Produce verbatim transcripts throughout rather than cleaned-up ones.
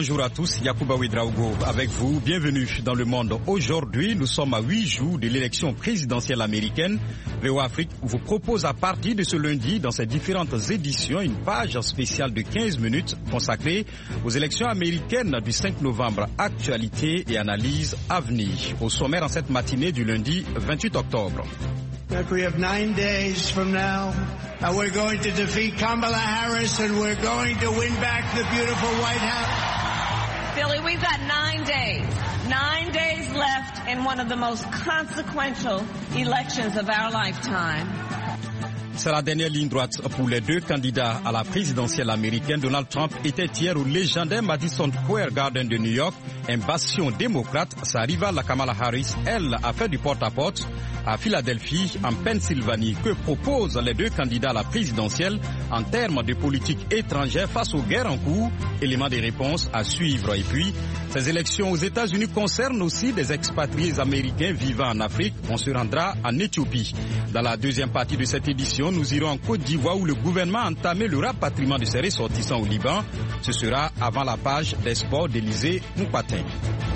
Bonjour à tous, Yacouba Ouedraogo avec vous, bienvenue dans le monde. Aujourd'hui, nous sommes à huit jours de l'élection présidentielle américaine. V O A Afrique vous propose à partir de ce lundi, dans ses différentes éditions, une page spéciale de quinze minutes consacrée aux élections américaines du cinq novembre, actualité et analyse à venir. Au sommaire en cette matinée du lundi vingt-huit octobre. That we have nine days from now, and we're going to defeat Kamala Harris, and we're going to win back the beautiful White House. Billy, we've got nine days, nine days left in one of the most consequential elections of our lifetime. C'est la dernière ligne droite pour les deux candidats à la présidentielle américaine. Donald Trump était hier au légendaire Madison Square Garden de New York, un bastion démocrate. Sa rivale, la Kamala Harris, elle, a fait du porte-à-porte à Philadelphie, en Pennsylvanie. Que proposent les deux candidats à la présidentielle en termes de politique étrangère face aux guerres en cours? Élément des réponses à suivre. Et puis, ces élections aux États-Unis concernent aussi des expatriés américains vivant en Afrique. On se rendra en Éthiopie. Dans la deuxième partie de cette édition, nous irons en Côte d'Ivoire où le gouvernement a entamé le rapatriement de ses ressortissants au Liban. Ce sera avant la page des sports d'Élysée Moupatin.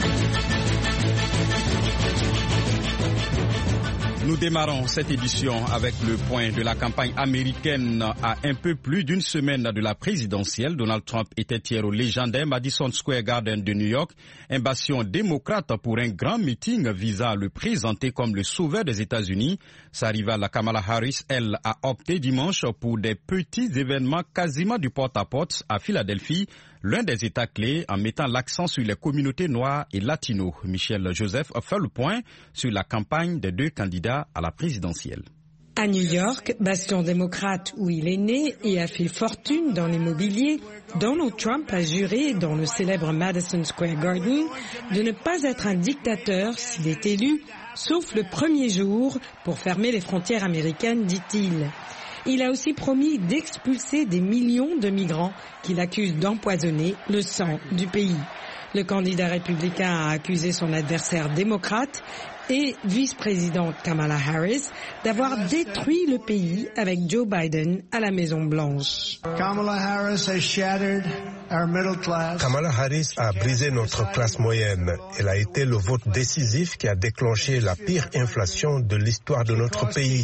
Nous démarrons cette édition avec le point de la campagne américaine. À un peu plus d'une semaine de la présidentielle, Donald Trump était hier au légendaire Madison Square Garden de New York, un bastion démocrate pour un grand meeting visant à le présenter comme le sauveur des États-Unis. Sa rivale Kamala Harris, elle, a opté dimanche pour des petits événements quasiment du porte-à-porte à Philadelphie, l'un des États clés, en mettant l'accent sur les communautés noires et latinos. Michel Joseph a fait le point sur la campagne des deux candidats à la présidentielle. À New York, bastion démocrate où il est né et a fait fortune dans l'immobilier, Donald Trump a juré dans le célèbre Madison Square Garden de ne pas être un dictateur s'il est élu, sauf le premier jour pour fermer les frontières américaines, dit-il. Il a aussi promis d'expulser des millions de migrants qu'il accuse d'empoisonner le sang du pays. Le candidat républicain a accusé son adversaire démocrate et vice-présidente Kamala Harris d'avoir détruit le pays avec Joe Biden à la Maison-Blanche. Kamala Harris has shattered our middle class. Kamala Harris a brisé notre classe moyenne. Elle a été le vote décisif qui a déclenché la pire inflation de l'histoire de notre pays.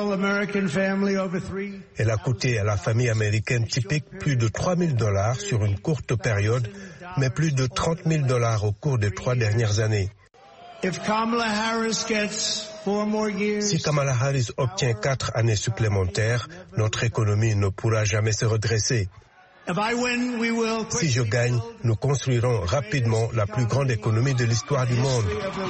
Elle a coûté à la famille américaine typique plus de trois mille dollars sur une courte période, mais plus de trente mille dollars au cours des trois dernières années. If Kamala Harris gets four more years, si Kamala Harris obtient quatre années supplémentaires, notre économie ne pourra jamais se redresser. If I win, we will si je gagne, nous construirons rapidement la plus grande économie de l'histoire du monde.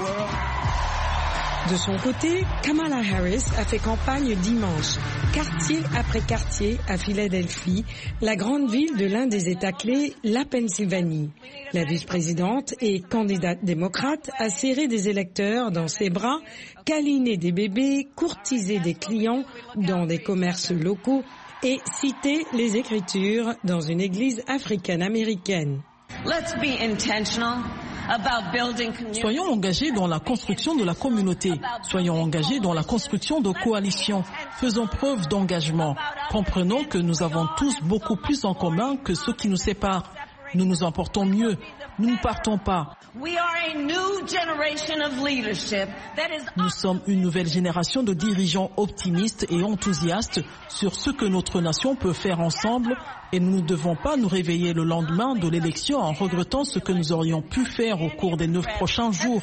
De son côté, Kamala Harris a fait campagne dimanche, quartier après quartier à Philadelphie, la grande ville de l'un des États clés, la Pennsylvanie. La vice-présidente et candidate démocrate a serré des électeurs dans ses bras, câliné des bébés, courtisé des clients dans des commerces locaux et cité les Écritures dans une église africaine-américaine. Let's be intentional. Soyons engagés dans la construction de la communauté. Soyons engagés dans la construction de coalitions. Faisons preuve d'engagement. Comprenons que nous avons tous beaucoup plus en commun que ce qui nous sépare. Nous nous en portons mieux. Nous ne partons pas. Nous sommes une nouvelle génération de dirigeants optimistes et enthousiastes sur ce que notre nation peut faire ensemble et nous ne devons pas nous réveiller le lendemain de l'élection en regrettant ce que nous aurions pu faire au cours des neuf prochains jours.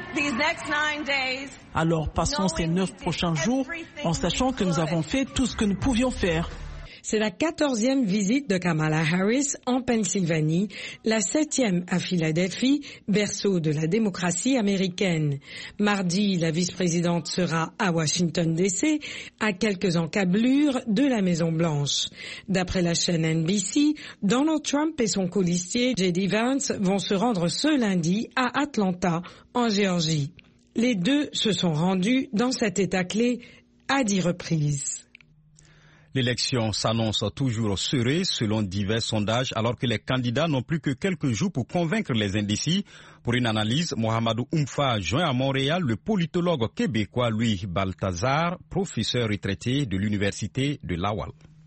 Alors passons ces neuf prochains jours en sachant que nous avons fait tout ce que nous pouvions faire. C'est la quatorzième visite de Kamala Harris en Pennsylvanie, la septième à Philadelphie, berceau de la démocratie américaine. Mardi, la vice-présidente sera à Washington D C, à quelques encablures de la Maison-Blanche. D'après la chaîne N B C, Donald Trump et son colistier J D Vance vont se rendre ce lundi à Atlanta, en Géorgie. Les deux se sont rendus dans cet État clé à dix reprises. L'élection s'annonce toujours serrée selon divers sondages alors que les candidats n'ont plus que quelques jours pour convaincre les indécis. Pour une analyse, Mohamedou Oumfa a joint à Montréal le politologue québécois Louis Balthazar, professeur retraité de l'université de Laval.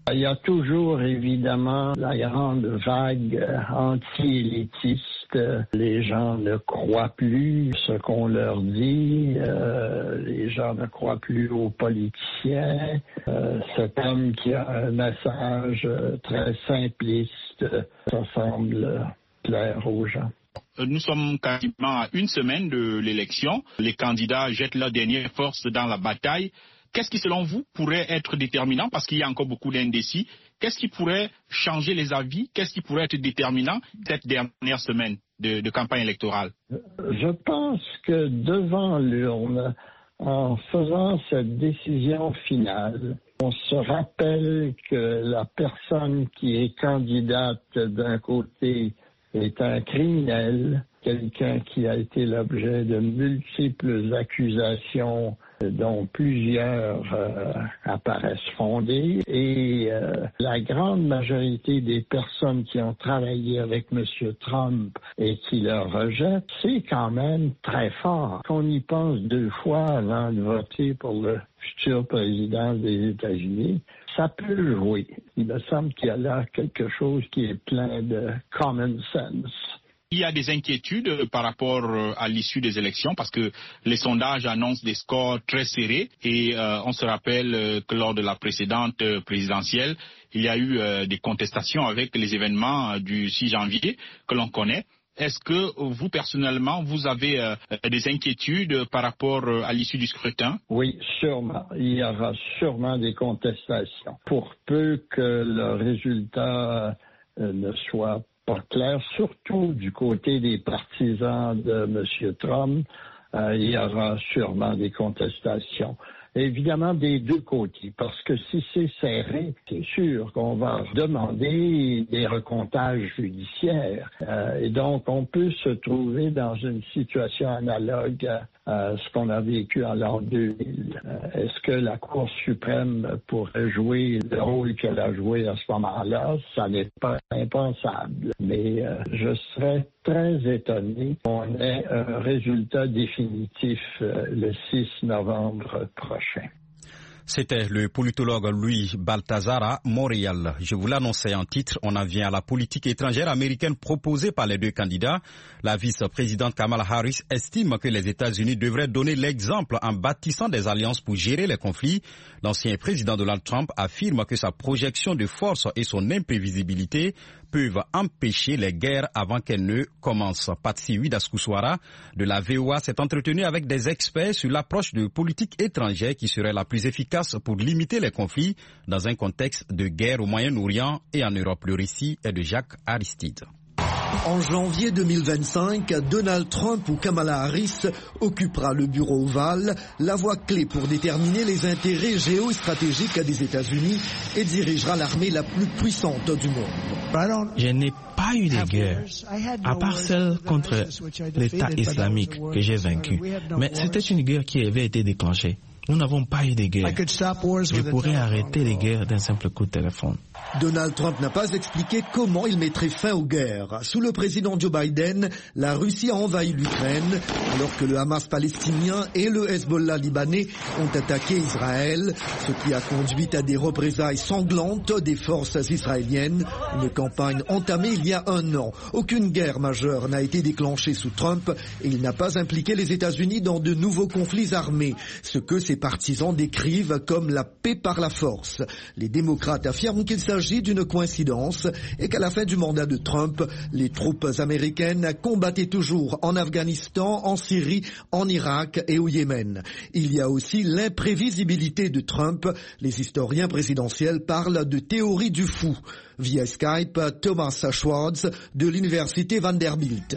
Il y a toujours évidemment la grande vague anti-élitiste. Les gens ne croient plus ce qu'on leur dit, euh, les gens ne croient plus aux politiciens. Euh, cet homme qui a un message très simpliste, ça semble plaire aux gens. Nous sommes quasiment à une semaine de l'élection. Les candidats jettent leur dernière force dans la bataille. Qu'est-ce qui, selon vous, pourrait être déterminant, parce qu'il y a encore beaucoup d'indécis? Qu'est-ce qui pourrait changer les avis? Qu'est-ce qui pourrait être déterminant cette dernière semaine de, de campagne électorale? Je pense que devant l'urne, en faisant cette décision finale, on se rappelle que la personne qui est candidate d'un côté est un criminel, quelqu'un qui a été l'objet de multiples accusations dont plusieurs euh, apparaissent fondées, et euh, la grande majorité des personnes qui ont travaillé avec M. Trump et qui le rejettent, c'est quand même très fort. Qu'on y pense deux fois avant de voter pour le futur président des États-Unis, ça peut jouer. Il me semble qu'il y a là quelque chose qui est plein de common sense. Il y a des inquiétudes par rapport à l'issue des élections parce que les sondages annoncent des scores très serrés et euh, on se rappelle que lors de la précédente présidentielle, il y a eu euh, des contestations avec les événements du six janvier que l'on connaît. Est-ce que vous, personnellement, vous avez euh, des inquiétudes par rapport à l'issue du scrutin? Oui, sûrement. Il y aura sûrement des contestations. Pour peu que le résultat euh, ne soit pas clair, surtout du côté des partisans de M. Trump, euh, il y aura sûrement des contestations. Évidemment des deux côtés, parce que si c'est serré, c'est sûr qu'on va demander des recomptages judiciaires. Euh, et donc, on peut se trouver dans une situation analogue à ce qu'on a vécu en l'an deux mille. Euh, est-ce que la Cour suprême pourrait jouer le rôle qu'elle a joué à ce moment-là? Ça n'est pas impensable. Mais euh, je serais très étonné qu'on ait un résultat définitif euh, le six novembre prochain. C'était le politologue Louis Balthazar à Montréal. Je vous l'annonçais en titre, on en vient à la politique étrangère américaine proposée par les deux candidats. La vice-présidente Kamala Harris estime que les États-Unis devraient donner l'exemple en bâtissant des alliances pour gérer les conflits. L'ancien président Donald Trump affirme que sa projection de force et son imprévisibilité peuvent empêcher les guerres avant qu'elles ne commencent. Patsy Widakuswara de la V O A s'est entretenue avec des experts sur l'approche de politique étrangère qui serait la plus efficace pour limiter les conflits dans un contexte de guerre au Moyen-Orient et en Europe. Le récit est de Jacques Aristide. En janvier deux mille vingt-cinq, Donald Trump ou Kamala Harris occupera le bureau ovale, la voie clé pour déterminer les intérêts géostratégiques des États-Unis et dirigera l'armée la plus puissante du monde. Je n'ai pas eu de guerre, à part celle contre l'État islamique que j'ai vaincu. Mais c'était une guerre qui avait été déclenchée. Nous n'avons pas eu de guerre. Je pourrais arrêter les guerres d'un simple coup de téléphone. Donald Trump n'a pas expliqué comment il mettrait fin aux guerres. Sous le président Joe Biden, la Russie a envahi l'Ukraine, alors que le Hamas palestinien et le Hezbollah libanais ont attaqué Israël, ce qui a conduit à des représailles sanglantes des forces israéliennes. Une campagne entamée il y a un an. Aucune guerre majeure n'a été déclenchée sous Trump et il n'a pas impliqué les États-Unis dans de nouveaux conflits armés, ce que ses partisans décrivent comme la paix par la force. Les démocrates affirment qu'il s'agit d'une coïncidence et qu'à la fin du mandat de Trump, les troupes américaines combattaient toujours en Afghanistan, en Syrie, en Irak et au Yémen. Il y a aussi l'imprévisibilité de Trump. Les historiens présidentiels parlent de théorie du fou. Via Skype, Thomas Schwartz de l'université Vanderbilt.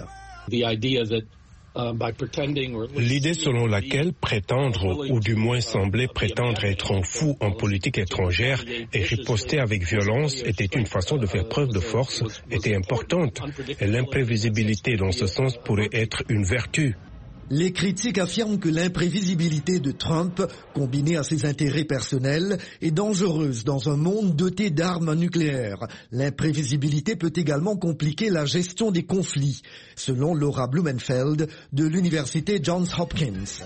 L'idée selon laquelle prétendre, ou du moins sembler prétendre être un fou en politique étrangère et riposter avec violence était une façon de faire preuve de force était importante. Et l'imprévisibilité dans ce sens pourrait être une vertu. Les critiques affirment que l'imprévisibilité de Trump, combinée à ses intérêts personnels, est dangereuse dans un monde doté d'armes nucléaires. L'imprévisibilité peut également compliquer la gestion des conflits, selon Laura Blumenfeld de l'université Johns Hopkins.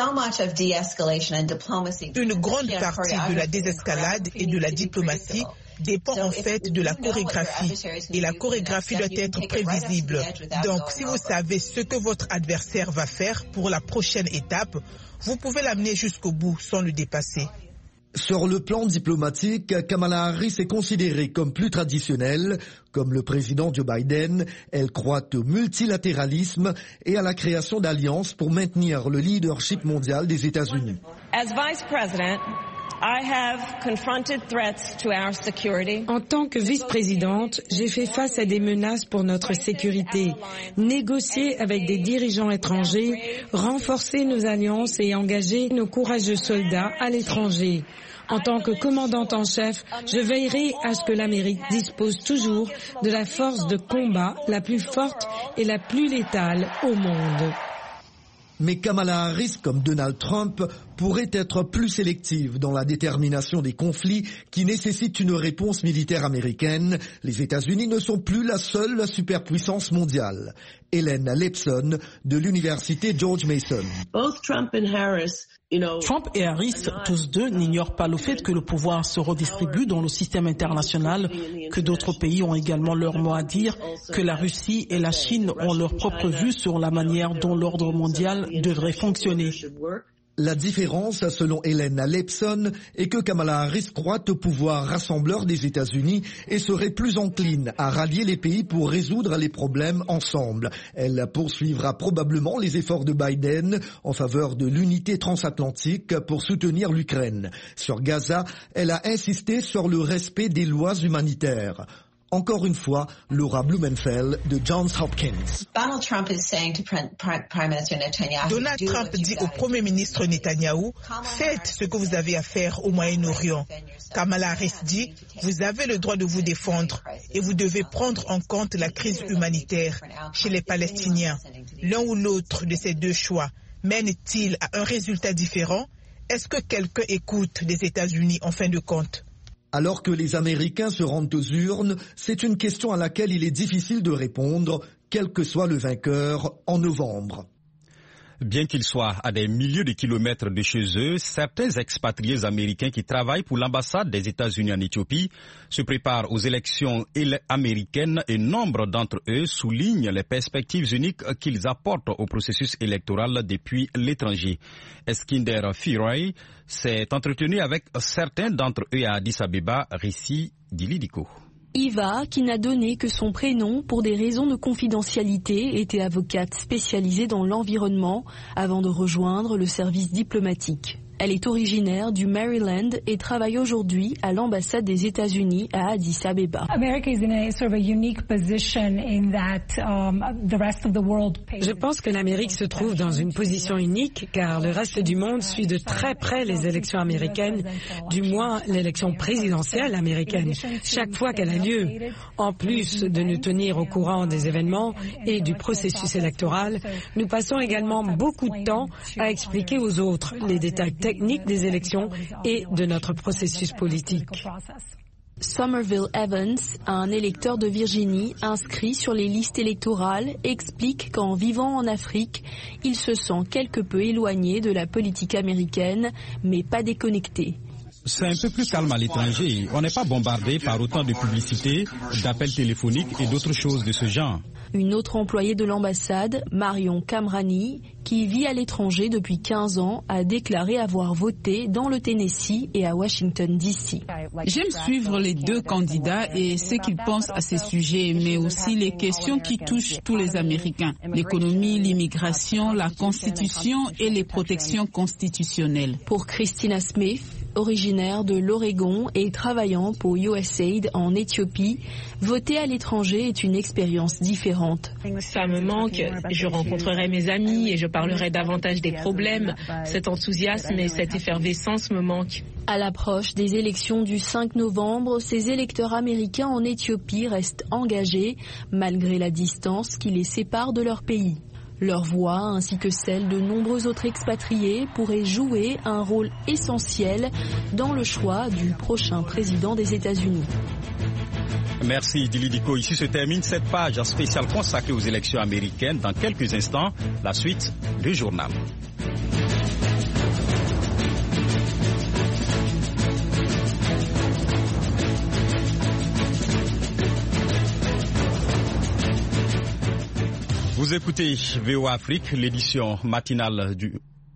Une grande partie de la désescalade et de la diplomatie dépend en fait de la chorégraphie. Et la chorégraphie doit être prévisible. Donc, si vous savez ce que votre adversaire va faire pour la prochaine étape, vous pouvez l'amener jusqu'au bout sans le dépasser. Sur le plan diplomatique, Kamala Harris est considérée comme plus traditionnelle. Comme le président Joe Biden, elle croit au multilatéralisme et à la création d'alliances pour maintenir le leadership mondial des États-Unis. As Vice President, I have confronted threats to our security. En tant que vice-présidente, j'ai fait face à des menaces pour notre sécurité, négocié avec des dirigeants étrangers, renforcé nos alliances et engagé nos courageux soldats à l'étranger. En tant que commandante en chef, je veillerai à ce que l'Amérique dispose toujours de la force de combat la plus forte et la plus létale au monde. Mais Kamala Harris, comme Donald Trump, pourrait être plus sélective dans la détermination des conflits qui nécessitent une réponse militaire américaine. Les États-Unis ne sont plus la seule superpuissance mondiale. Hélène Lepson, de l'université George Mason. Both Trump and Harris, you know, Trump et Harris, tous deux, n'ignorent pas le fait que le pouvoir se redistribue dans le système international, que d'autres pays ont également leur mot à dire, que la Russie et la Chine ont leur propre vue sur la manière dont l'ordre mondial devrait fonctionner. La différence, selon Hélène Lepson, est que Kamala Harris croit au pouvoir rassembleur des États-Unis et serait plus encline à rallier les pays pour résoudre les problèmes ensemble. Elle poursuivra probablement les efforts de Biden en faveur de l'unité transatlantique pour soutenir l'Ukraine. Sur Gaza, elle a insisté sur le respect des lois humanitaires. Encore une fois, Laura Blumenfeld de Johns Hopkins. Donald Trump is saying to Prime Minister Netanyahu, Donald Trump dit au Premier ministre Netanyahou, faites ce que vous avez à faire au Moyen-Orient. Kamala Harris dit, vous avez le droit de vous défendre et vous devez prendre en compte la crise humanitaire chez les Palestiniens. L'un ou l'autre de ces deux choix mène-t-il à un résultat différent? Est-ce que quelqu'un écoute les États-Unis en fin de compte? Alors que les Américains se rendent aux urnes, c'est une question à laquelle il est difficile de répondre, quel que soit le vainqueur, en novembre. Bien qu'ils soient à des milliers de kilomètres de chez eux, certains expatriés américains qui travaillent pour l'ambassade des États-Unis en Éthiopie se préparent aux élections américaines et nombre d'entre eux soulignent les perspectives uniques qu'ils apportent au processus électoral depuis l'étranger. Eskinder Firoy s'est entretenu avec certains d'entre eux à Addis Abeba, récit d'Ilidiko. Iva, qui n'a donné que son prénom pour des raisons de confidentialité, était avocate spécialisée dans l'environnement avant de rejoindre le service diplomatique. Elle est originaire du Maryland et travaille aujourd'hui à l'ambassade des États-Unis à Addis Abeba. Je pense que l'Amérique se trouve dans une position unique car le reste du monde suit de très près les élections américaines, du moins l'élection présidentielle américaine, chaque fois qu'elle a lieu. En plus de nous tenir au courant des événements et du processus électoral, nous passons également beaucoup de temps à expliquer aux autres les détails techniques des élections et de notre processus politique. Somerville Evans, un électeur de Virginie inscrit sur les listes électorales, explique qu'en vivant en Afrique, il se sent quelque peu éloigné de la politique américaine, mais pas déconnecté. C'est un peu plus calme à l'étranger. On n'est pas bombardé par autant de publicité, d'appels téléphoniques et d'autres choses de ce genre. Une autre employée de l'ambassade, Marion Kamrani, qui vit à l'étranger depuis quinze ans, a déclaré avoir voté dans le Tennessee et à Washington D C. J'aime suivre les deux candidats et ce qu'ils pensent à ces sujets, mais aussi les questions qui touchent tous les Américains. L'économie, l'immigration, la Constitution et les protections constitutionnelles. Pour Christina Smith, originaire de l'Oregon et travaillant pour U S A I D en Éthiopie, voter à l'étranger est une expérience différente. Ça me manque, je rencontrerai mes amis et je parlerai davantage des problèmes. Cet enthousiasme et cette effervescence me manquent. À l'approche des élections du cinq novembre, ces électeurs américains en Éthiopie restent engagés malgré la distance qui les sépare de leur pays. Leur voix, ainsi que celle de nombreux autres expatriés, pourraient jouer un rôle essentiel dans le choix du prochain président des États-Unis. Merci Dilidiko. Ici se termine cette page spéciale consacrée aux élections américaines. Dans quelques instants, la suite du journal. Vous écoutez V O A Afrique, l'édition matinale du...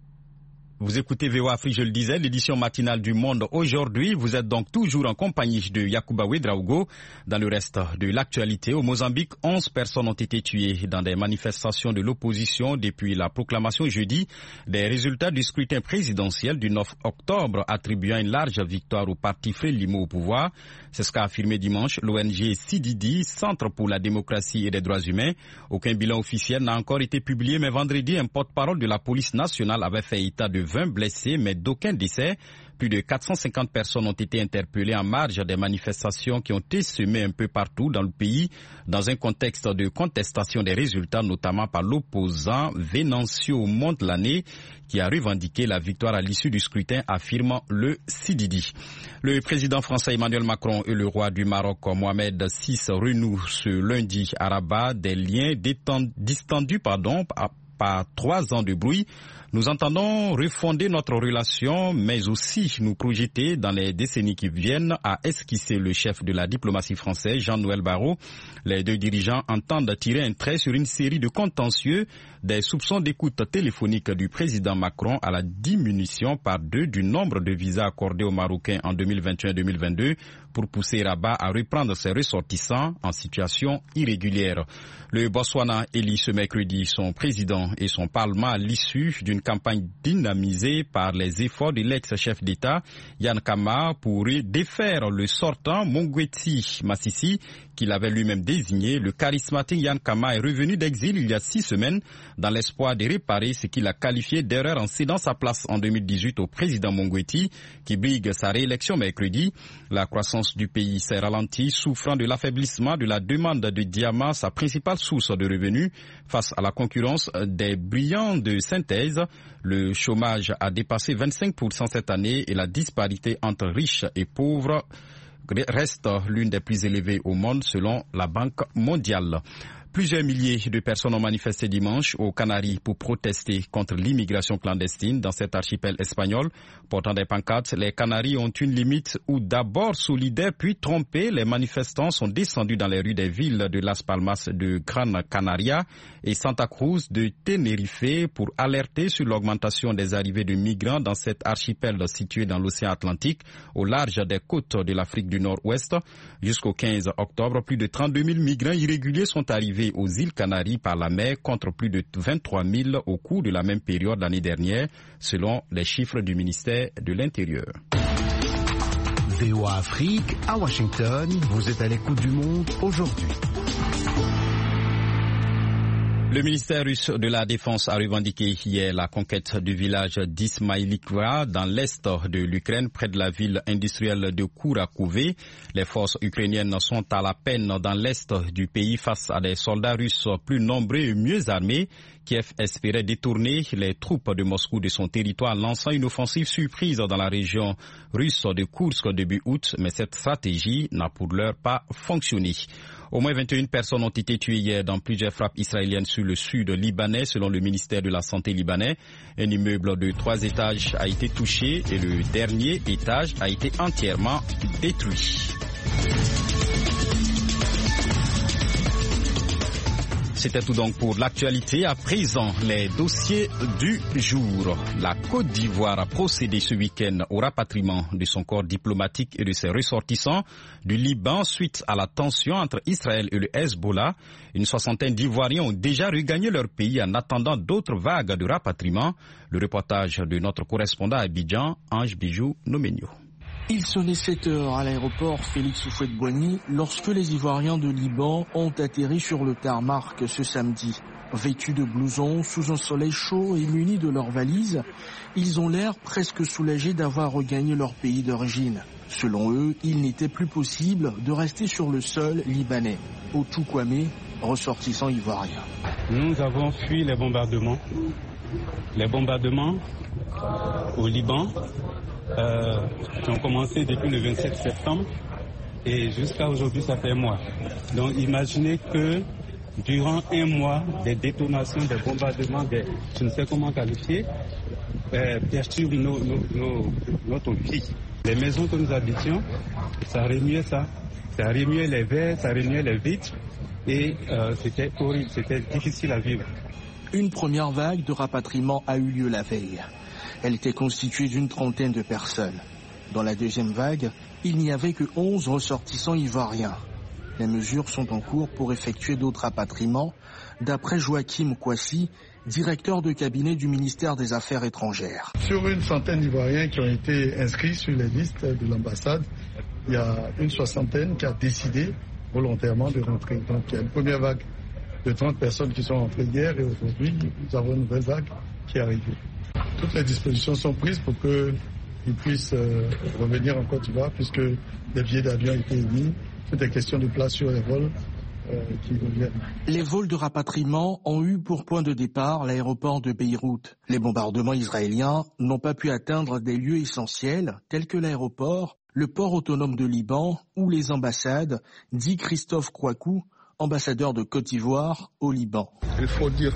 Vous écoutez V O A Afrique, je le disais, l'édition matinale du Monde aujourd'hui. Vous êtes donc toujours en compagnie de Yacouba Ouedraogo. Dans le reste de l'actualité, au Mozambique, onze personnes ont été tuées dans des manifestations de l'opposition depuis la proclamation jeudi des résultats du scrutin présidentiel du neuf octobre, attribuant une large victoire au parti Frélimo au pouvoir. C'est ce qu'a affirmé dimanche l'O N G C D D, Centre pour la démocratie et les droits humains. Aucun bilan officiel n'a encore été publié, mais vendredi, un porte-parole de la police nationale avait fait état de vingt blessés, mais d'aucun décès. Plus de quatre cent cinquante personnes ont été interpellées en marge des manifestations qui ont été semées un peu partout dans le pays, dans un contexte de contestation des résultats, notamment par l'opposant Venancio Mondlane, qui a revendiqué la victoire à l'issue du scrutin, affirme le C D D. Le président français Emmanuel Macron et le roi du Maroc Mohamed six renouent ce lundi à Rabat des liens distendus pardon, par trois ans de bruit. Nous entendons refonder notre relation, mais aussi nous projeter dans les décennies qui viennent, a esquissé le chef de la diplomatie française, Jean-Noël Barrot. Les deux dirigeants entendent tirer un trait sur une série de contentieux, des soupçons d'écoute téléphonique du président Macron à la diminution par deux du nombre de visas accordés aux Marocains en deux mille vingt et un deux mille vingt-deux pour pousser Rabat à reprendre ses ressortissants en situation irrégulière. Le Botswana élit ce mercredi son président et son parlement à l'issue d'une campagne dynamisée par les efforts de l'ex-chef d'État Yann Kama pour défaire le sortant Mongweti Masisi, qu'il avait lui-même désigné. Le charismatique Yann Kama est revenu d'exil il y a six semaines dans l'espoir de réparer ce qu'il a qualifié d'erreur en cédant sa place en deux mille dix-huit au président Mongweti, qui brigue sa réélection mercredi. La croissance du pays s'est ralentie, souffrant de l'affaiblissement de la demande de diamants, sa principale source de revenus, face à la concurrence des brillants de synthèse. Le chômage a dépassé vingt-cinq pour cent cette année et la disparité entre riches et pauvres reste l'une des plus élevées au monde selon la Banque mondiale. Plusieurs milliers de personnes ont manifesté dimanche aux Canaries pour protester contre l'immigration clandestine dans cet archipel espagnol. Portant des pancartes, les Canaries ont une limite où d'abord solidaires puis trompés, les manifestants sont descendus dans les rues des villes de Las Palmas de Gran Canaria et Santa Cruz de Tenerife pour alerter sur l'augmentation des arrivées de migrants dans cet archipel situé dans l'océan Atlantique au large des côtes de l'Afrique du Nord-Ouest. Jusqu'au quinze octobre, plus de trente-deux mille migrants irréguliers sont arrivés aux îles Canaries par la mer contre plus de vingt-trois mille au cours de la même période l'année dernière, selon les chiffres du ministère de l'Intérieur. V O A Afrique, à Washington, vous êtes à l'écoute du monde aujourd'hui. Le ministère russe de la Défense a revendiqué hier la conquête du village d'Ismaïlikva dans l'est de l'Ukraine, près de la ville industrielle de Kourakouvé. Les forces ukrainiennes sont à la peine dans l'est du pays face à des soldats russes plus nombreux et mieux armés. Kiev espérait détourner les troupes de Moscou de son territoire en lançant une offensive surprise dans la région russe de Koursk début août, mais cette stratégie n'a pour l'heure pas fonctionné. Au moins vingt et une personnes ont été tuées hier dans plusieurs frappes israéliennes sur le sud libanais, selon le ministère de la Santé libanais. Un immeuble de trois étages a été touché et le dernier étage a été entièrement détruit. C'était tout donc pour l'actualité. À présent, les dossiers du jour. La Côte d'Ivoire a procédé ce week-end au rapatriement de son corps diplomatique et de ses ressortissants du Liban suite à la tension entre Israël et le Hezbollah. Une soixantaine d'Ivoiriens ont déjà regagné leur pays en attendant d'autres vagues de rapatriement. Le reportage de notre correspondant à Abidjan, Ange Bijou Nomenio. Il sonnait sept heures à l'aéroport Félix Houphouët-Boigny lorsque les Ivoiriens de Liban ont atterri sur le tarmac ce samedi. Vêtus de blousons, sous un soleil chaud et munis de leurs valises, ils ont l'air presque soulagés d'avoir regagné leur pays d'origine. Selon eux, il n'était plus possible de rester sur le sol libanais. Otou Kwame, ressortissant ivoirien. Nous avons fui les bombardements. Les bombardements au Liban Euh, qui ont commencé depuis le vingt-sept septembre et jusqu'à aujourd'hui ça fait un mois. Donc imaginez que durant un mois, des détonations, des bombardements, des, je ne sais comment qualifier, euh, perturbent nos, nos, nos, notre vie. Les maisons que nous habitions, ça remuait ça. Ça remuait les verres, ça remuait les vitres et euh, c'était horrible, c'était difficile à vivre. Une première vague de rapatriement a eu lieu la veille. Elle était constituée d'une trentaine de personnes. Dans la deuxième vague, il n'y avait que onze ressortissants ivoiriens. Les mesures sont en cours pour effectuer d'autres rapatriements, d'après Joachim Kwasi, directeur de cabinet du ministère des Affaires étrangères. Sur une centaine d'Ivoiriens qui ont été inscrits sur les listes de l'ambassade, il y a une soixantaine qui a décidé volontairement de rentrer. Donc il y a une première vague de trente personnes qui sont rentrées hier et aujourd'hui, nous avons une nouvelle vague qui est arrivée. Toutes les dispositions sont prises pour qu'ils puissent euh, revenir en Côte d'Ivoire puisque les billets d'avion ont été émis. C'est des questions de place sur les vols euh, qui reviennent. Les vols de rapatriement ont eu pour point de départ l'aéroport de Beyrouth. Les bombardements israéliens n'ont pas pu atteindre des lieux essentiels tels que l'aéroport, le port autonome de Liban ou les ambassades, dit Christophe Kouakou, ambassadeur de Côte d'Ivoire au Liban. Il faut dire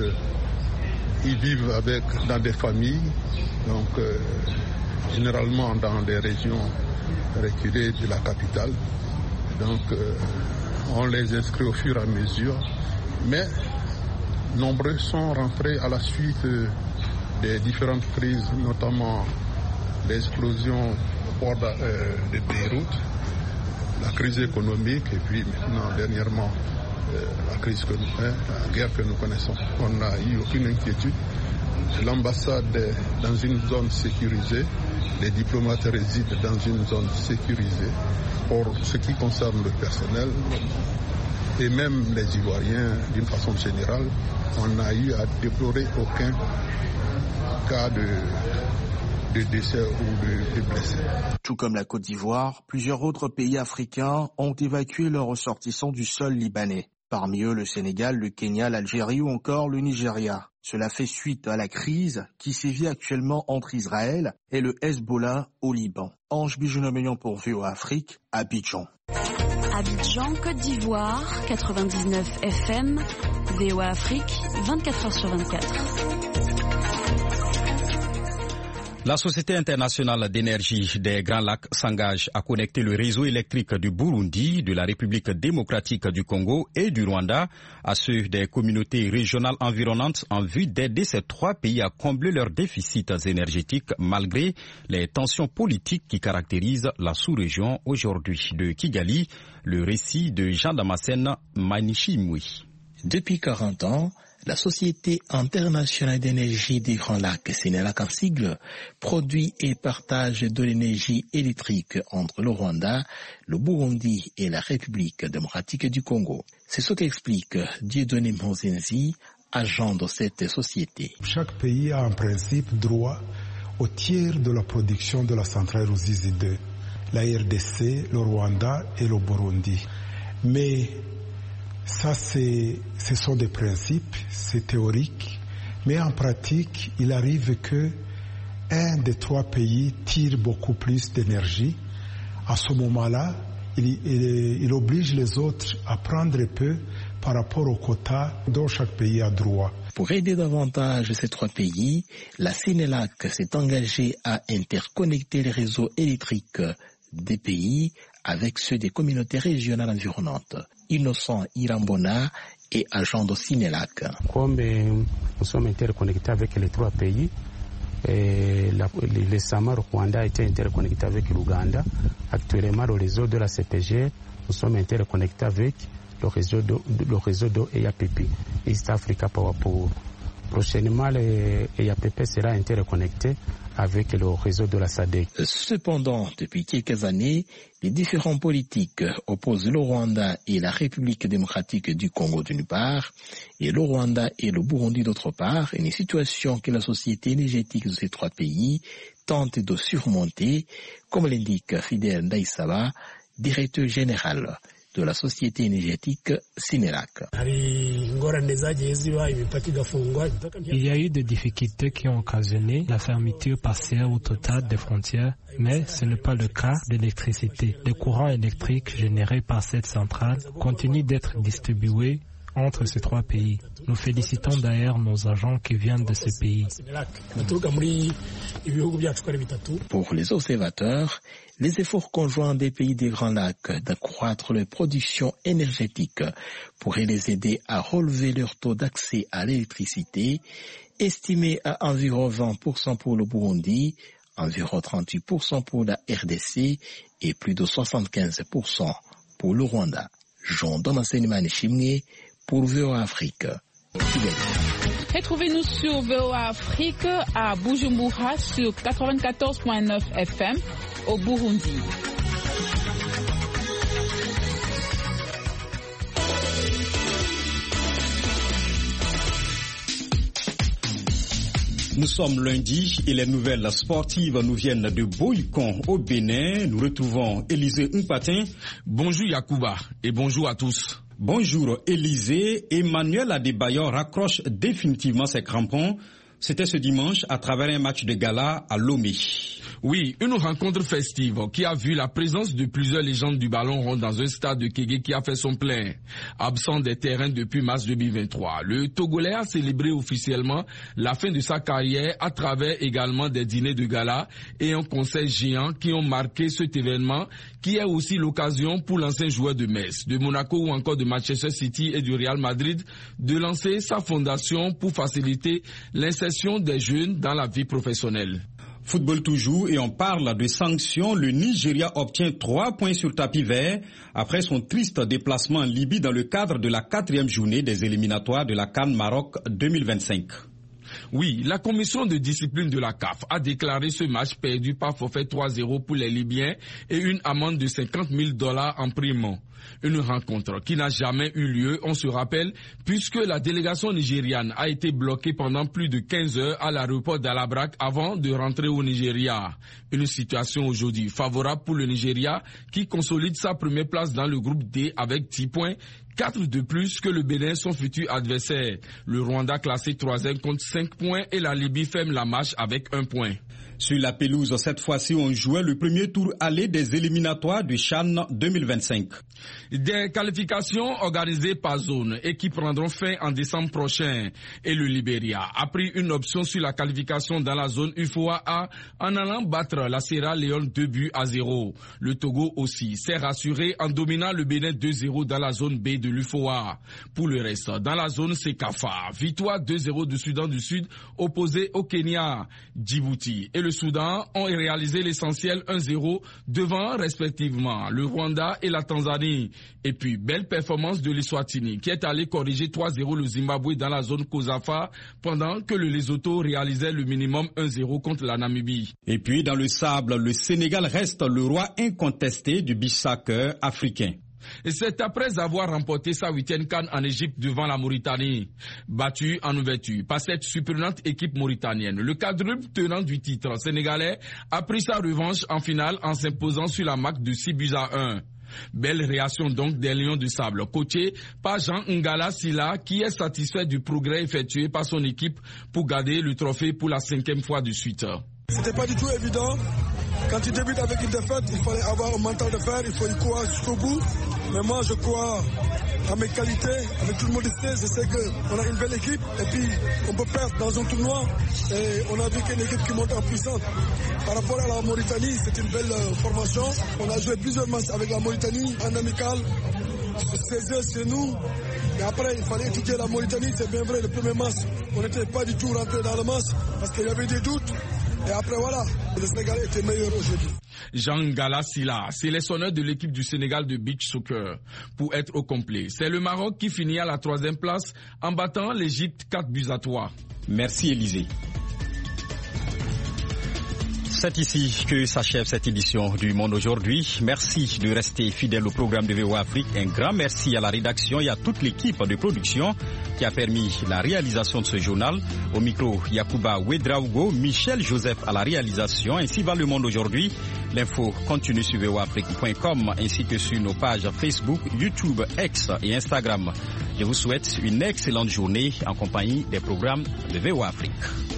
qu'ils vivent avec, dans des familles, donc euh, généralement dans des régions reculées de la capitale. Donc euh, on les inscrit au fur et à mesure, mais nombreux sont rentrés à la suite des différentes crises, notamment l'explosion au port de, euh, de Beyrouth, la crise économique et puis maintenant dernièrement euh, la crise que nous, hein, la guerre que nous connaissons. On n'a eu aucune inquiétude. L'ambassade est dans une zone sécurisée, les diplomates résident dans une zone sécurisée. Pour ce qui concerne le personnel et même les Ivoiriens d'une façon générale, on n'a eu à déplorer aucun cas de de décès ou de, de blessés. Tout comme la Côte d'Ivoire, plusieurs autres pays africains ont évacué leurs ressortissants du sol libanais. Parmi eux le Sénégal, le Kenya, l'Algérie ou encore le Nigeria. Cela fait suite à la crise qui sévit actuellement entre Israël et le Hezbollah au Liban. Ange Bijounomignon pour V O A Afrique, Abidjan. Abidjan, Côte d'Ivoire, quatre-vingt-dix-neuf F M, V O A Afrique, vingt-quatre heures sur vingt-quatre. La Société internationale d'énergie des Grands Lacs s'engage à connecter le réseau électrique du Burundi, de la République démocratique du Congo et du Rwanda à ceux des communautés régionales environnantes en vue d'aider ces trois pays à combler leurs déficits énergétiques malgré les tensions politiques qui caractérisent la sous-région aujourd'hui. De Kigali, le récit de Jean-Damascène Manichimui. Depuis quarante ans, la Société internationale d'énergie des Grands Lacs, Sénélec en sigle, produit et partage de l'énergie électrique entre le Rwanda, le Burundi et la République démocratique du Congo. C'est ce qu'explique Dieudonné Mozenzi, agent de cette société. Chaque pays a en principe droit au tiers de la production de la centrale Ruzizi deux, la R D C, le Rwanda et le Burundi. Mais ça, c'est, ce sont des principes, c'est théorique, mais en pratique, il arrive que un des trois pays tire beaucoup plus d'énergie. À ce moment-là, il, il, il oblige les autres à prendre peu par rapport aux quotas dont chaque pays a droit. Pour aider davantage ces trois pays, la Sénélec s'est engagée à interconnecter les réseaux électriques des pays avec ceux des communautés régionales environnantes. Innocent Irambona est agent de Sénélec. Comme nous sommes interconnectés avec les trois pays, et la, le, le Samar Rwanda a été interconnecté avec l'Ouganda. Actuellement, le réseau de la C P G, nous sommes interconnectés avec le réseau de, le réseau de E A P P, East Africa Power Pool. Prochainement, le E A P P sera interconnecté avec le réseau de la S A D C. Cependant, depuis quelques années, les différents politiques opposent le Rwanda et la République démocratique du Congo d'une part, et le Rwanda et le Burundi d'autre part, une situation que la société énergétique de ces trois pays tente de surmonter, comme l'indique Fidel Ndaïsaba, directeur général de la société énergétique Sénélec. Il y a eu des difficultés qui ont occasionné la fermeture partielle ou totale des frontières, mais ce n'est pas le cas de l'électricité. Le courant électrique généré par cette centrale continue d'être distribué entre ces trois pays. Nous félicitons d'ailleurs nos agents qui viennent de ces pays. Pour les observateurs, les efforts conjoints des pays des Grands Lacs d'accroître leur production énergétique pourraient les aider à relever leur taux d'accès à l'électricité, estimé à environ vingt pour cent pour le Burundi, environ trente-huit pour cent pour la R D C et plus de soixante-quinze pour cent pour le Rwanda. Jean Damascene Chimné pour V O A Afrique. Retrouvez-nous sur V O A Afrique à Bujumbura sur quatre-vingt-quatorze virgule neuf F M au Burundi. Nous sommes lundi et les nouvelles sportives nous viennent de Boycon au Bénin. Nous retrouvons Élisée Mpatin. Bonjour Yacouba et bonjour à tous. Bonjour Élisée. Emmanuel Adebayor raccroche définitivement ses crampons. C'était ce dimanche à travers un match de gala à Lomé. Oui, une rencontre festive qui a vu la présence de plusieurs légendes du ballon rond dans un stade de Kégué qui a fait son plein. Absent des terrains depuis mars deux mille vingt-trois, le Togolais a célébré officiellement la fin de sa carrière à travers également des dîners de gala et un concert géant qui ont marqué cet événement qui est aussi l'occasion pour l'ancien joueur de Metz, de Monaco ou encore de Manchester City et du Real Madrid de lancer sa fondation pour faciliter l'insertion des jeunes dans la vie professionnelle. Football toujours et on parle de sanctions. Le Nigeria obtient trois points sur tapis vert après son triste déplacement en Libye dans le cadre de la quatrième journée des éliminatoires de la CAN Maroc deux mille vingt-cinq. Oui, la commission de discipline de la C A F a déclaré ce match perdu par forfait trois zéro pour les Libyens et une amende de cinquante mille dollars en prime. Une rencontre qui n'a jamais eu lieu, on se rappelle, puisque la délégation nigériane a été bloquée pendant plus de quinze heures à l'aéroport d'Alabrak avant de rentrer au Nigeria. Une situation aujourd'hui favorable pour le Nigeria qui consolide sa première place dans le groupe D avec dix points, quatre de plus que le Bénin, son futur adversaire. Le Rwanda classé troisième compte cinq points et la Libye ferme la marche avec un point. Sur la pelouse, cette fois-ci, on jouait le premier tour aller des éliminatoires du CHAN deux mille vingt-cinq. Des qualifications organisées par zone et qui prendront fin en décembre prochain. Et le Libéria a pris une option sur la qualification dans la zone U F O A A en allant battre la Sierra Leone deux buts à zéro. Le Togo aussi s'est rassuré en dominant le Bénin deux zéro dans la zone B de l'U F O A. Pour le reste, dans la zone Sekafa, victoire deux zéro du Soudan du Sud opposé au Kenya. Djibouti et le Soudan ont réalisé l'essentiel un zéro devant respectivement le Rwanda et la Tanzanie. Et puis, belle performance de l'Eswatini qui est allé corriger trois zéro le Zimbabwe dans la zone Kosafa pendant que le Lesotho réalisait le minimum un zéro contre la Namibie. Et puis, dans le sable, le Sénégal reste le roi incontesté du beach soccer africain. Et c'est après avoir remporté sa huitième CAN en Égypte devant la Mauritanie. Battu en ouverture par cette surprenante équipe mauritanienne, le quadruple tenant du titre sénégalais a pris sa revanche en finale en s'imposant sur la marque de six buts à un. Belle réaction donc des Lions du Sable, coaché par Jean Ngala Sila, qui est satisfait du progrès effectué par son équipe pour garder le trophée pour la cinquième fois de suite. C'était pas du tout évident. Quand tu débutes avec une défaite, il fallait avoir un mental de fer, il faut y croire jusqu'au bout. Mais moi, je crois à mes qualités, avec tout le monde ici. Je sais qu'on a une belle équipe et puis on peut perdre dans un tournoi. Et on a vu qu'il y a une équipe qui monte en puissance. Par rapport à la Mauritanie, c'est une belle euh, formation. On a joué plusieurs matchs avec la Mauritanie en amical. seize heures chez nous. Et après, il fallait étudier la Mauritanie. C'est bien vrai, le premier match, on n'était pas du tout rentré dans le match parce qu'il y avait des doutes. Et après, voilà, le Sénégal était meilleur aujourd'hui. Jean Ngala Sila, sélectionneur de l'équipe du Sénégal de beach soccer. Pour être au complet, c'est le Maroc qui finit à la troisième place en battant l'Égypte quatre buts à trois. Merci Élisée. C'est ici que s'achève cette édition du Monde aujourd'hui. Merci de rester fidèle au programme de V O A Afrique. Un grand merci à la rédaction et à toute l'équipe de production qui a permis la réalisation de ce journal. Au micro, Yacouba Ouedraogo, Michel Joseph à la réalisation. Ainsi va le Monde aujourd'hui. L'info continue sur V O A Afrique point com ainsi que sur nos pages Facebook, YouTube, X et Instagram. Je vous souhaite une excellente journée en compagnie des programmes de V O A Afrique.